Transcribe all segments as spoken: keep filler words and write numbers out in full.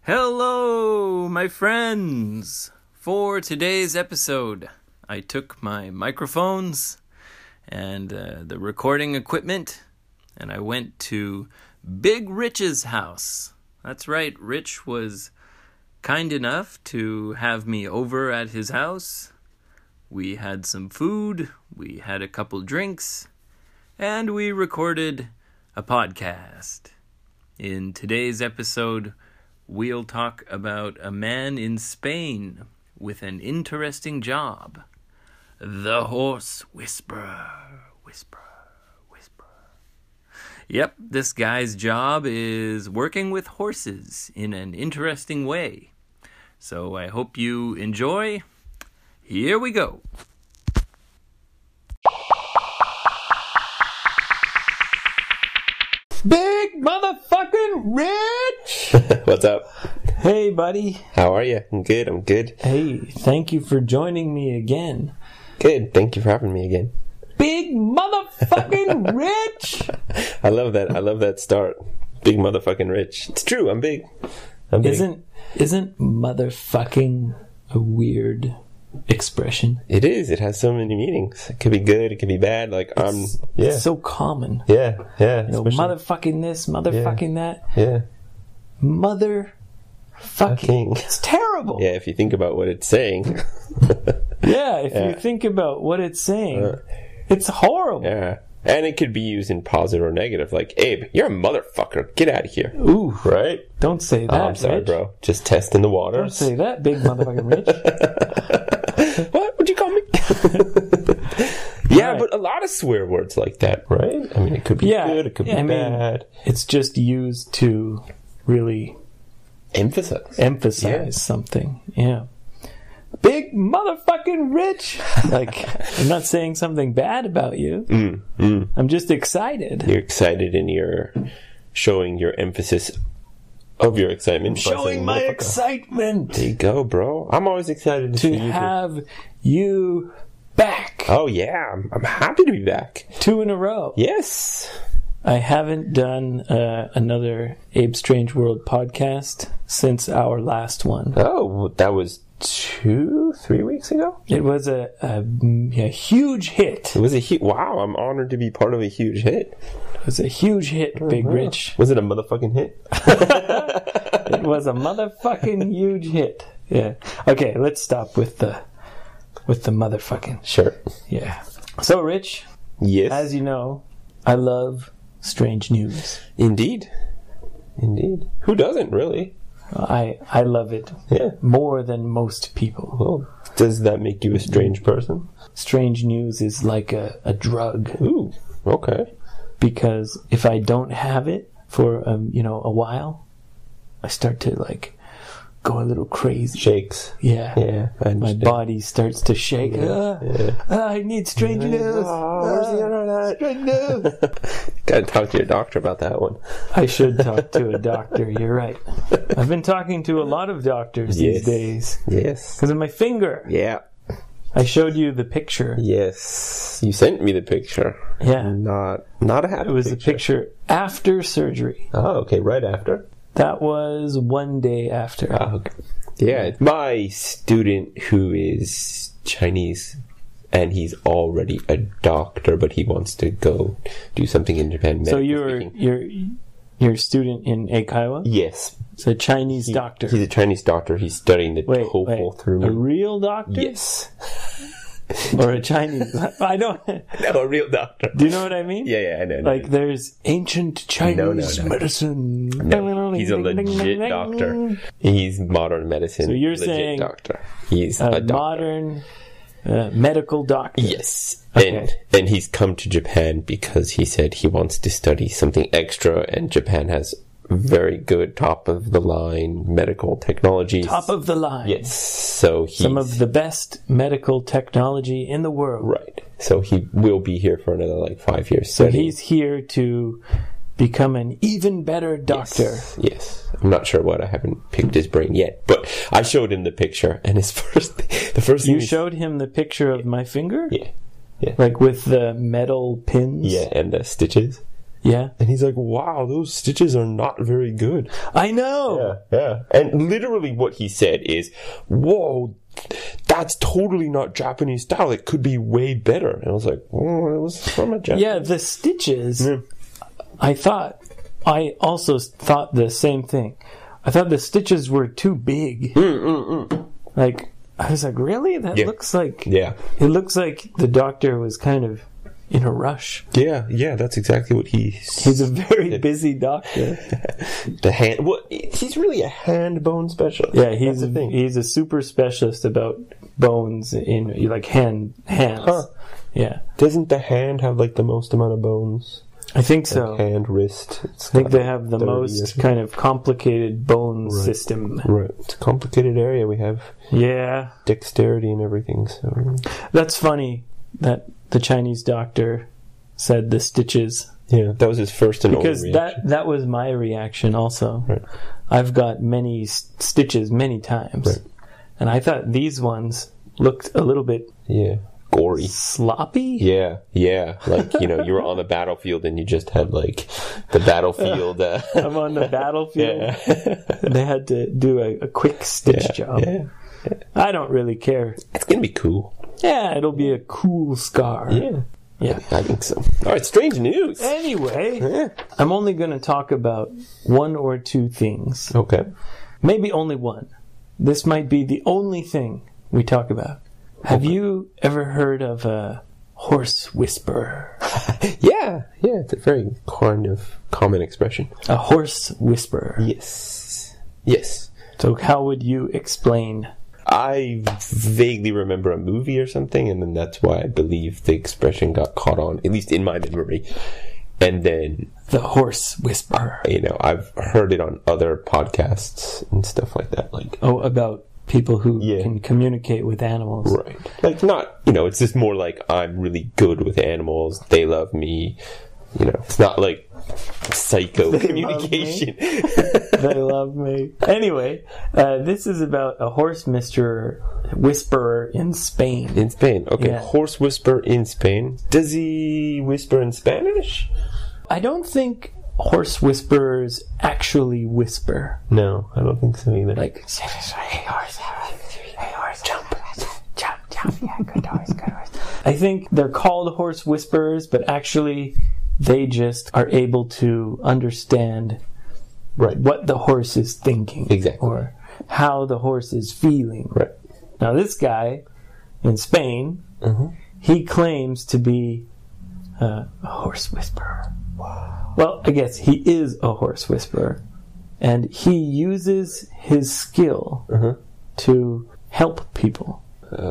Hello, my friends! For today's episode, I took my microphones and uh, the recording equipment, and I went to Big Rich's house. That's right, Rich was kind enough to have me over at his house. We had some food, we had a couple drinks, and we recorded a podcast. In today's episode, we'll talk about a man in Spain with an interesting job. The horse whisperer, whisperer, whisperer. Yep, this guy's job is working with horses in an interesting way. So I hope you enjoy. Here we go. Big motherfucking Rich! What's up? Hey, buddy. How are you? I'm good, I'm good. Hey, thank you for joining me again. Good, thank you for having me again. Big motherfucking Rich! I love that, I love that start. Big motherfucking Rich. It's true, I'm big. I'm big. Isn't, isn't motherfucking a weird expression? It is, it has so many meanings. It could be good, it could be bad, like, I'm, um, yeah. It's so common. Yeah, yeah. You know, motherfucking this, motherfucking yeah. that. Yeah. Mother... Fucking. It's terrible. Yeah, if you think about what it's saying. yeah, if yeah. you think about what it's saying, uh, it's horrible. Yeah. And it could be used in positive or negative, like, Abe, you're a motherfucker. Get out of here. Ooh. Right? Don't say that, oh, I'm sorry, Rich. bro. Just testing the waters. Don't say that, big motherfucking Rich. What? What'd you call me? yeah, right. But a lot of swear words like that, right? I mean, it could be yeah, good, it could be I bad. Mean, it's just used to really... Emphasize. Emphasize yeah. something, yeah. Big motherfucking Rich! Like, I'm not saying something bad about you. Mm, mm. I'm just excited. You're excited and you're showing your emphasis of your excitement. I'm showing my excitement! There you go, bro. I'm always excited to, to see you. have to... you back. Oh, yeah. I'm, I'm happy to be back. Two in a row. Yes. I haven't done uh, another Abe Strange World podcast since our last one. Oh, that was two, three weeks ago? It was a, a, a huge hit. It was a huge... Wow, I'm honored to be part of a huge hit. It was a huge hit, oh, Big wow. Rich. Was it a motherfucking hit? It was a motherfucking huge hit. Yeah. Okay, let's stop with the with the motherfucking. Sure. Yeah. So, Rich. Yes. As you know, I love strange news. Indeed. Indeed. Who doesn't, really? I I love it. Yeah. More than most people. Well, does that make you a strange person? Strange news is like a, a drug. Ooh, okay. Because if I don't have it for, um, you know, a while, I start to, like, go a little crazy. Shakes. Yeah. Yeah. My body starts to shake. Yeah. Ah, yeah. ah, I need strange news. Oh, where's ah, the internet? Strange news. Gotta talk to your doctor about that one. I should talk to a doctor. You're right. I've been talking to a lot of doctors yes. these days. Yes. Because of my finger. Yeah. I showed you the picture. Yes. You sent me the picture. Yeah. Not, not a happy It was picture. a picture after surgery. Oh, okay. Right after. That was one day after. Oh, okay. Yeah, my student who is Chinese and he's already a doctor, but he wants to go do something in Japan. So you're speaking. you're you're a student in Eikaiwa? Yes. It's a Chinese he, doctor. He's a Chinese doctor. He's studying the wait, TOEFL wait. through me. A real doctor? Yes. Or a Chinese? I don't. No, a real doctor. Do you know what I mean? Yeah, yeah, I know. Like, there's ancient Chinese no, no, no. medicine. No, he's a legit doctor. He's modern medicine. So you're legit saying doctor. He's a, a doctor. modern uh, medical doctor. Yes. Okay. And, and he's come to Japan because he said he wants to study something extra, and Japan has very good top of the line medical technologies. Top of the line. Yes. So he's, some of the best medical technology in the world. Right. So he will be here for another like five years. So studying. He's here to become an even better doctor. Yes. yes. I'm not sure what. I haven't picked his brain yet, but I showed him the picture, and his first, the first thing you showed him the picture of my finger. Yeah. Yeah. Like with the metal pins. Yeah, and the stitches. Yeah. And he's like, wow, those stitches are not very good. I know. Yeah, yeah. And literally what he said is, whoa, that's totally not Japanese style. It could be way better. And I was like, oh, it was from a Japanese. Yeah, the stitches, Yeah. I thought, I also thought the same thing. I thought the stitches were too big. Mm, mm, mm. Like, I was like, really? That Yeah. looks like, Yeah. it looks like the doctor was kind of in a rush. Yeah, yeah, that's exactly what he... He's a very busy doctor. The hand... Well, he's really a hand bone specialist. Yeah, he's That's a, the thing. he's a super specialist about bones in, like, hand, hands. Huh. Yeah. Doesn't the hand have, like, the most amount of bones? I think so. Like hand, wrist. It's I think got they have the thirty most or- kind of complicated bone Right. system. Right. It's a complicated area. We have Yeah. dexterity and everything, so... That's funny that the Chinese doctor said the stitches. Yeah, that was his first and Because only that, reaction. that was my reaction also. Right. I've got many s- stitches many times. Right. And I thought these ones looked a little bit Yeah. Gory. sloppy. Yeah, yeah. Like, you know, you were on the battlefield and you just had, like, the battlefield... Uh, I'm on the battlefield. yeah. They had to do a, a quick stitch yeah, job. yeah. I don't really care. It's gonna be cool. Yeah, it'll be a cool scar. Yeah. Yeah. I think so. Alright, strange news. Anyway, Yeah. I'm only going to talk about one or two things. Okay. Maybe only one. This might be the only thing we talk about. Have you ever heard of a horse whisperer? Yeah, yeah, it's a very kind of common expression. A horse whisperer. Yes. Yes. So how would you explain? I vaguely remember a movie or something, and then that's why I believe the expression got caught on, at least in my memory. And then, The horse whisperer. you know, I've heard it on other podcasts and stuff like that. Like, Oh, about people who Yeah. can communicate with animals. right. Like, not, you know, it's just more like I'm really good with animals, they love me. You know, it's not like psycho They communication. They love me. Anyway, uh, this is about a horse mister whisperer in Spain. In Spain. Okay, Yeah. horse whisper in Spain. Does he whisper in Spanish? I don't think horse whisperers actually whisper. No, I don't think so either. Like, hey horse, hey horse, jump, jump, jump, yeah, good horse, good horse. I think they're called horse whisperers, but actually they just are able to understand right. what the horse is thinking. Exactly. Or how the horse is feeling. Right. Now this guy in Spain, Mhm. he claims to be uh, a horse whisperer. Wow. Well, I guess he is a horse whisperer. And he uses his skill Uh-huh. to help people.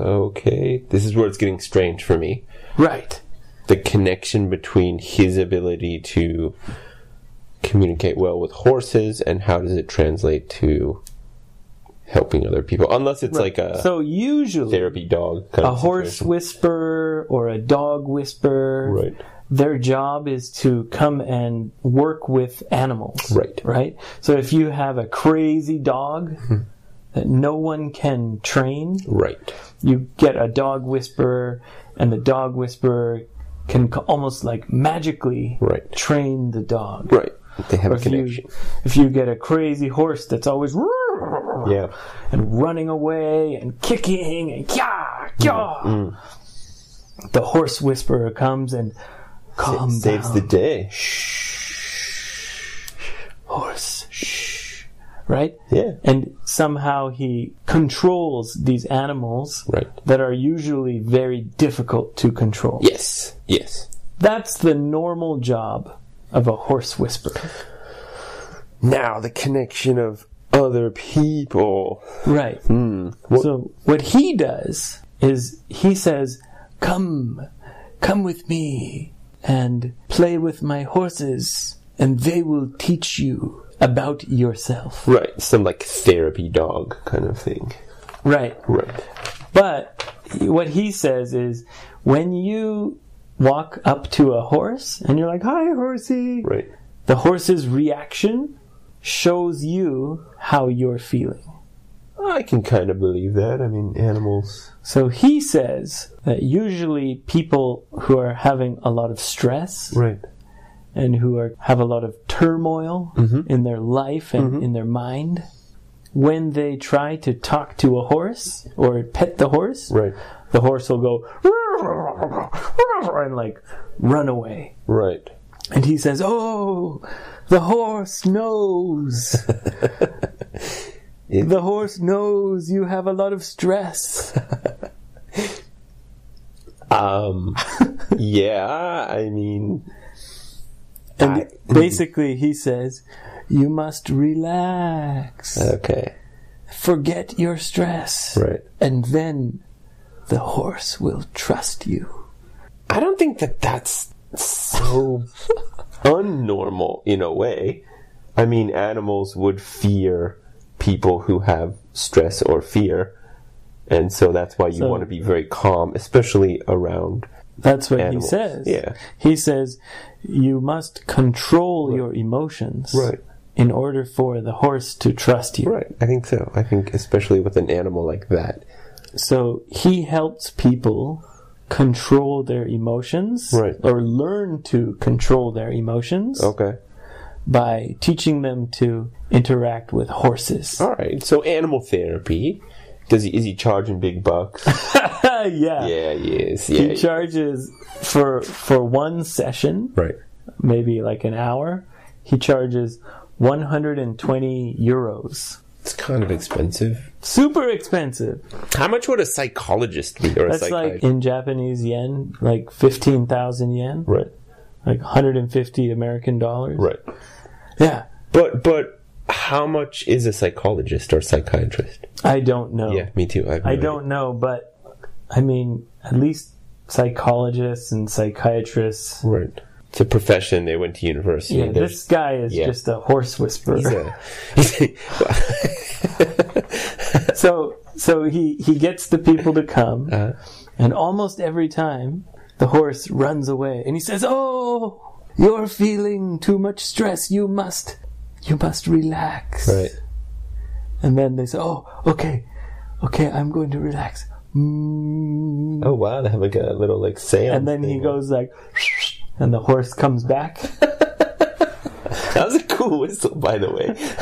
Okay, this is where it's getting strange for me. Right. The connection between his ability to communicate well with horses and how does it translate to helping other people? Unless it's like a So usually therapy dog kind a of horse situation. whisperer or a dog whisperer, Right. their job is to come and work with animals. Right. Right? So if you have a crazy dog that no one can train, Right. you get a dog whisperer, and the dog whisperer can co- almost like magically Right. train the dog. Right. They have Or a if you, connection. if you get a crazy horse that's always Yeah. and running away and kicking and kya, kya, Mm. the horse whisperer comes and calm Saves down. the day. Horse, shh, right? Yeah. And somehow he controls these animals Right. that are usually very difficult to control. Yes. Yes. That's the normal job of a horse whisperer. Now the connection of other people. Right. Hmm. What- So what he does is he says, come, come with me and play with my horses and they will teach you about yourself. Right. Some like therapy dog kind of thing. Right. Right. But what he says is when you walk up to a horse and you're like, hi, horsey, Right. the horse's reaction shows you how you're feeling. I can kind of believe that. I mean, animals. So he says that usually people who are having a lot of stress, Right. and who are have a lot of turmoil Mhm. in their life and Mhm. in their mind, when they try to talk to a horse or pet the horse, Right. the horse will go and like run away. Right. And he says, "Oh, the horse knows. It- The horse knows you have a lot of stress." Um, yeah, I mean, And I- basically he says, "You must relax. okay, Forget your stress. right. And then the horse will trust you." I don't think that that's so unnormal in a way. I mean, animals would fear people who have stress or fear, and so that's why you So- want to be very calm, especially around. That's what Animals, he says. yeah. He says, you must control your emotions in order for the horse to trust you. Right, I think so. I think especially with an animal like that. So he helps people control their emotions, Right. or learn to control their emotions, Okay. by teaching them to interact with horses. All right. So animal therapy. Does he is he charging big bucks? yeah. Yeah, he is. He Yeah. charges for for one session, Right. maybe like an hour. He charges one hundred twenty euros. It's kind of expensive. Super expensive. How much would a psychologist be or a That's psychiatrist? like in Japanese yen, like fifteen thousand yen, Right. like one hundred fifty American dollars. Right. Yeah. But but how much is a psychologist or psychiatrist? I don't know. Yeah, me too. I, have no I idea. don't know, but I mean, at least psychologists and psychiatrists. Right. It's a profession. They went to university. Yeah, There's- this guy is yeah. just a horse whisperer. He's a, he's a- so so he, he gets the people to come, uh, and almost every time the horse runs away, and he says, "Oh, you're feeling too much stress. You must you must relax." right. And then they say, "Oh, okay, okay, I'm going to relax." Mm. Oh wow, they have like a little like seance. And then he thing. goes like, and the horse comes back. That was a cool whistle, by the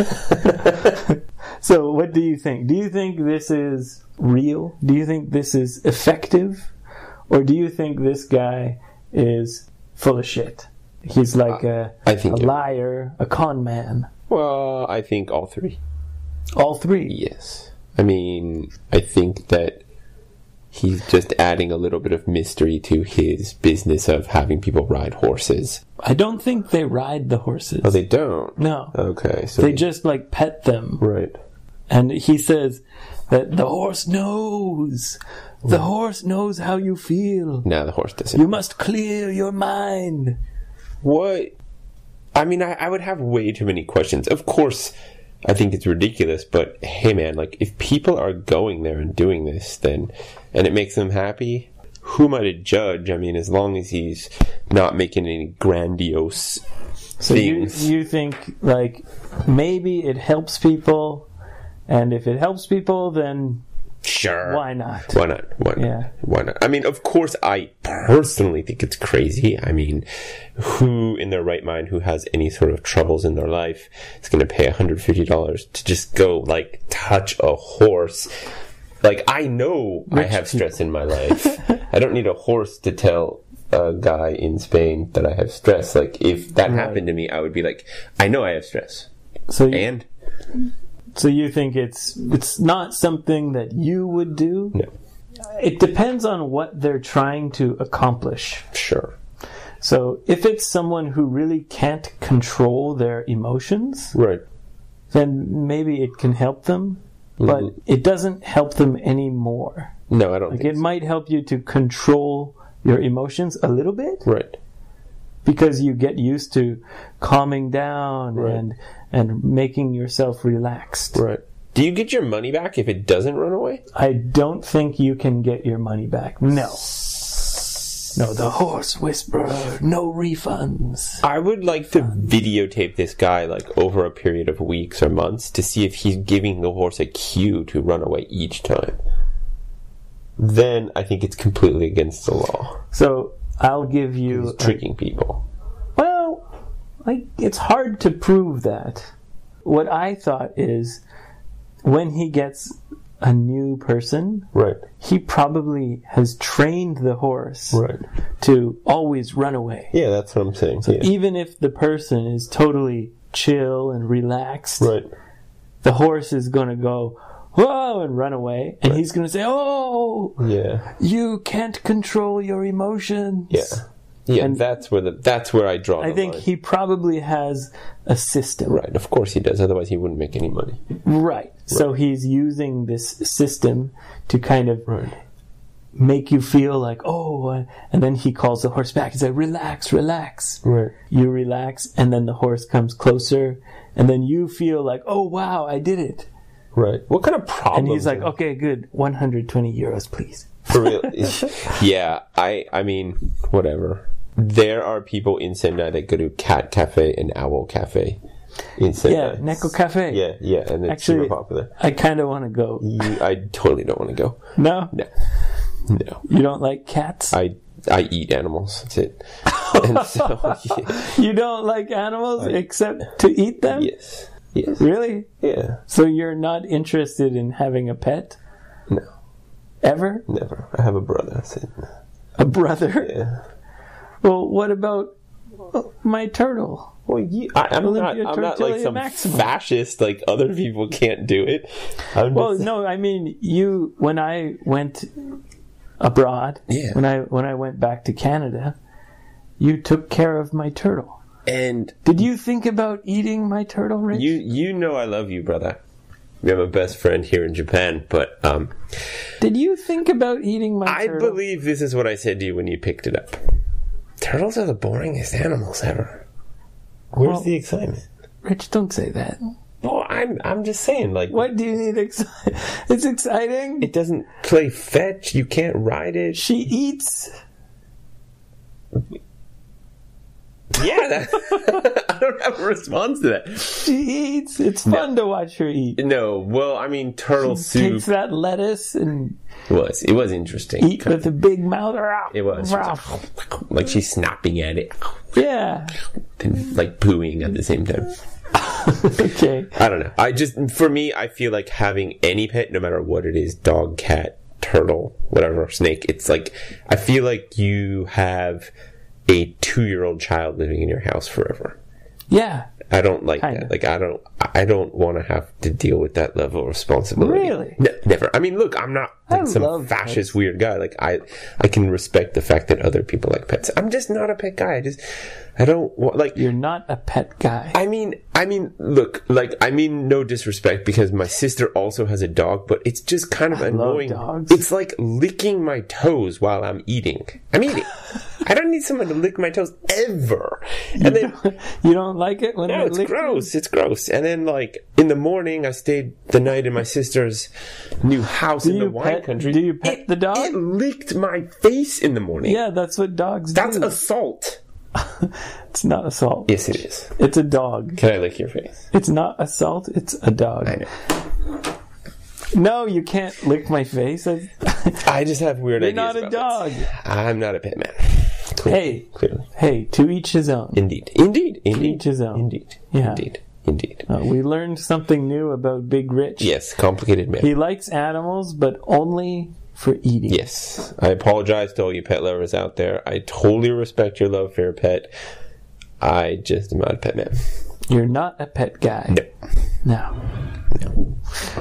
way. So what do you think? Do you think this is real? Do you think this is effective? Or do you think this guy is full of shit? He's like a, I think a it- liar, a con man. Well, I think all three. All three. Yes. I mean, I think that he's just adding a little bit of mystery to his business of having people ride horses. I don't think they ride the horses. Oh, they don't? No. Okay, so... They just like pet them. Right. And he says that the horse knows. The horse knows how you feel. No, the horse doesn't. You must clear your mind. What? I mean, I, I would have way too many questions. Of course, I think it's ridiculous, but hey man, like, if people are going there and doing this, then, and it makes them happy, who am I to judge? I mean, as long as he's not making any grandiose So you, things. you think, like, maybe it helps people, and if it helps people, then Sure. why not? Why not? Why not? Yeah. Why not? I mean, of course, I personally think it's crazy. I mean, who in their right mind, who has any sort of troubles in their life, is going to pay one hundred fifty dollars to just go, like, touch a horse? Like, I know I have stress in my life. I don't need a horse to tell a guy in Spain that I have stress. Like, if that Right. happened to me, I would be like, I know I have stress. So you, And? so you think it's it's not something that you would do? No. It depends on what they're trying to accomplish. Sure. So if it's someone who really can't control their emotions, Right. then maybe it can help them, but Mhm. it doesn't help them anymore. No, I don't Like think it so. might help you to control your emotions a little bit, Right. because you get used to calming down Right. and and making yourself relaxed. Right. Do you get your money back if it doesn't run away? I don't think you can get your money back. No. No, the horse whisperer, no refunds. I would like to videotape this guy like over a period of weeks or months to see if he's giving the horse a cue to run away each time. Then I think it's completely against the law. So I'll give you He's a- tricking people. well, like, it's hard to prove that. What I thought is, when he gets a new person, Right. he probably has trained the horse Right. to always run away. Yeah, that's what I'm saying. Yeah. Even if the person is totally chill and relaxed, Right. the horse is going to go, whoa, and run away. And he's going to say, oh, Yeah. you can't control your emotions. Yeah. Yeah, And that's where the that's where I draw the I think line. he probably has a system. Right, of course he does. Otherwise, he wouldn't make any money. Right. So he's using this system to kind of Right. make you feel like, oh, uh, and then he calls the horse back. He's like, relax, relax. Right. You relax, and then the horse comes closer, and then you feel like, oh, wow, I did it. Right. What kind of problem? And he's like, okay, good, one hundred twenty euros, please. For real? Yeah. I. I mean, whatever. There are people in Sendai that go to Cat Cafe and Owl Cafe in Sendai. Yeah, Neko Cafe. Yeah, yeah, and it's Actually, super popular. I kind of want to go. You, I totally don't want to go. No? No, no. You don't like cats? I I eat animals. That's it. And so, yeah. You don't like animals I- except to eat them? Yes, yes, Really? yeah. So you're not interested in having a pet? No, Ever? never. I have a brother. That's it. A brother? Yeah. Well, what about my turtle? Well, you, I, I'm not. Olympia I'm not like tortilla some maximum. fascist. Like other people can't do it. I'm Well, just, no, I mean, you, when I went abroad, Yeah. when I when I went back to Canada, you took care of my turtle. and Did you think about eating my turtle, Rich? you you know I love you, brother. You're my best friend here in Japan, but um, Did you think about eating my I turtle? believe this is what I said to you when you picked it up. Turtles are the boringest animals ever. Where's Well- the excitement? Rich, don't say that. Well, I'm I'm just saying, like, What do you need excited? It's exciting. it doesn't play fetch. You can't ride it. She eats. Yeah, that, I don't have a response to that. She eats. It's fun to watch her eat. No, well, I mean, turtle soup Takes that lettuce and was it was interesting. eat with a big mouth. It was. She was like, like she's snapping at it, Yeah. and like pooing at the same time. Okay. I don't know. I just, for me, I feel like having any pet, no matter what it is, dog, cat, turtle, whatever, snake, it's like, I feel like you have a two-year-old child living in your house forever. Yeah. I don't like Kinda. that. Like, I don't, I don't want to have to deal with that level of responsibility. Really? Ne- never. I mean, look, I'm not like I some love fascist weird guy. Like, I, I can respect the fact that other people like pets. I'm just not a pet guy. I just, I don't want, like, You're not a pet guy. I mean, I mean, look, like, I mean no disrespect because my sister also has a dog, but it's just kind of love annoying. dogs. It's like licking my toes while I'm eating. I'm eating. I don't need someone to lick my toes ever. And then, You don't like it when no, they it's lick gross. It's gross. And then, like, in the morning, I stayed the night in my sister's new house Do in the you wine pet- country. do you pet It- the dog? It licked my face in the morning. Yeah, that's what dogs That's do. assault. It's not assault. Yes, it is. It's a dog. Can I lick your face? It's not assault. It's a dog. I know. No, you can't lick my face. I- I just have weird You're ideas not a about dog. pets. I'm not a pet man. Clearly. Hey, Clearly. hey, to each his own. Indeed. Indeed. Indeed. each his own. Indeed. Yeah. Indeed. Indeed. Uh, we learned something new about Big Rich. Yes. Complicated man. He likes animals, but only for eating. Yes. I apologize to all you pet lovers out there. I totally respect your love for your pet. I just am not a pet man. You're not a pet guy. No. No.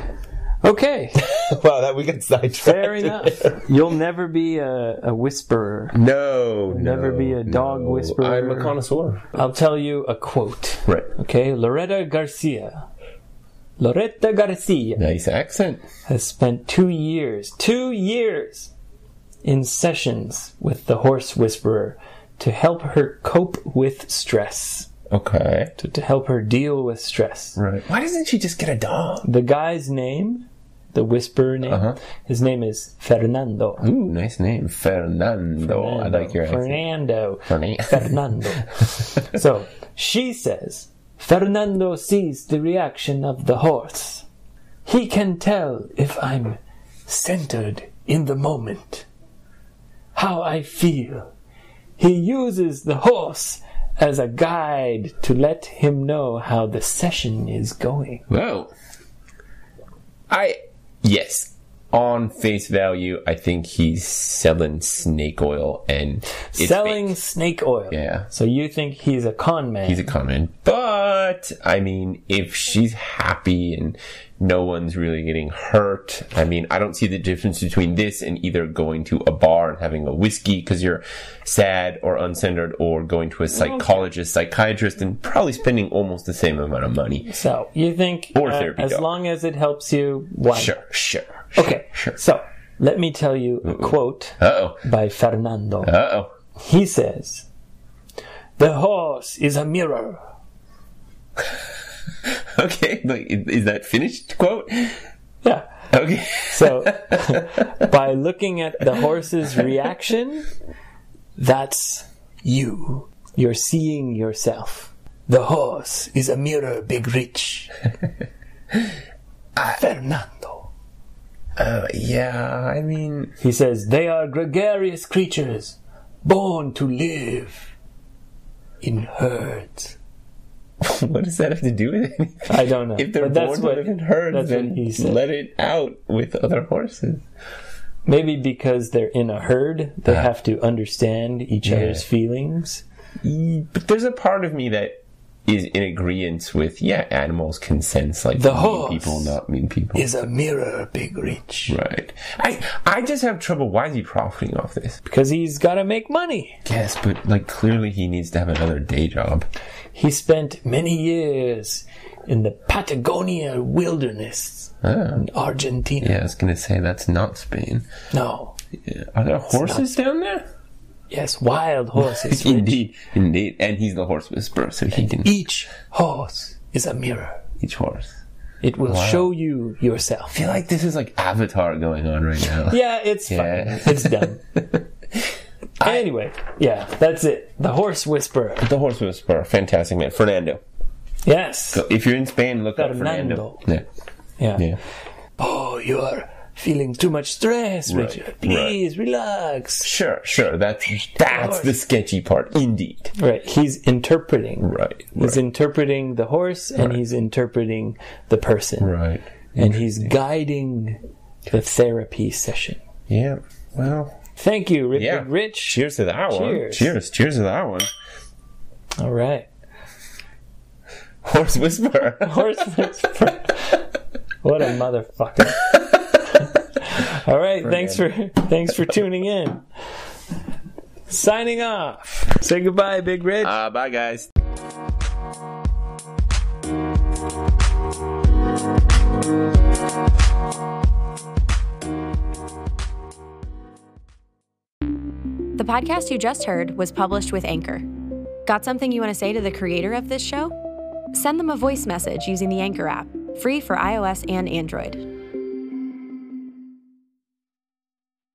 Okay. Wow, that we got sidetracked. Fair enough. You'll never be a, a whisperer. No, no. never be a dog no. whisperer. I'm a connoisseur. I'll tell you a quote. Right. Okay, Loretta Garcia. Loretta Garcia Nice accent. has spent two years, two years in sessions with the horse whisperer to help her cope with stress. Okay. To, to help her deal with stress. Right. Why doesn't she just get a dog? The guy's name, the whisperer name, Uh-huh. his name is Fernando. Ooh, nice name. Fernando. I like your accent. Fernando. Fernie. Fernando. So, she says, Fernando sees the reaction of the horse. He can tell if I'm centered in the moment. How I feel. He uses the horse as a guide to let him know how the session is going. Well, I, yes, on face value, I think he's selling snake oil and it's Selling fake. snake oil. Yeah. So you think he's a con man? He's a con man. But, I mean, if she's happy and no one's really getting hurt, I mean, I don't see the difference between this and either going to a bar and having a whiskey because you're sad or uncentered, or going to a psychologist, psychiatrist, and probably spending almost the same amount of money. So you think Or uh, therapy as dog. long as it helps you, why? Sure, sure. Okay, Sure. so let me tell you a quote Uh-oh. by Fernando. Uh-oh. He says, "The horse is a mirror." Okay, like, is that finished quote? Yeah. Okay. So by looking at the horse's reaction, that's you. You're seeing yourself. The horse is a mirror, Big Rich. Fernando. Uh, yeah, I mean... He says, they are gregarious creatures, born to live in herds. What does that have to do with anything? I don't know. If they're but that's born what, to live in herds, that's then what he said. let it out with other horses. Maybe because they're in a herd, they Uh, have to understand each yeah. other's feelings. But there's a part of me that is in agreement with, yeah, animals can sense, like, The mean horse people, not mean people. Is a mirror, Big Rich. Right. I I just have trouble. Why is he profiting off this? Because he's got to make money. Yes, but, like, clearly he needs to have another day job. He spent many years in the Patagonia wilderness Oh. in Argentina. Yeah, I was going to say that's not Spain. No. Yeah. Are there horses down there? Yes, wild horses. Rich. Indeed, indeed. And he's the horse whisperer, so he can... Each horse is a mirror. Each horse. It will Wow. show you yourself. I feel like this is like Avatar going on right now. Yeah, it's Yeah. fine. It's dumb. Anyway, yeah, that's it. The horse whisperer. The horse whisperer, fantastic man. Fernando. Yes. So if you're in Spain, look up Fernando. Fernando. Yeah. Yeah. Yeah. Oh, you are feeling too much stress, Right, Richard. Please relax. Sure, sure. That's that's the sketchy part, indeed. Right. He's interpreting. Right. He's right, interpreting the horse, and Right. he's interpreting the person. right. And he's guiding the therapy session. Yeah. Well. Thank you, Rick. Yeah. Rich. Cheers to that one. Cheers. Cheers. Cheers to that one. All right. Horse whisperer. Horse whisperer. What a motherfucker. All right. Thanks for thanks for tuning in. Signing off. Say goodbye, Big Rich. Uh, bye, guys. The podcast you just heard was published with Anchor. Got something you want to say to the creator of this show? Send them a voice message using the Anchor app, free for iOS and Android.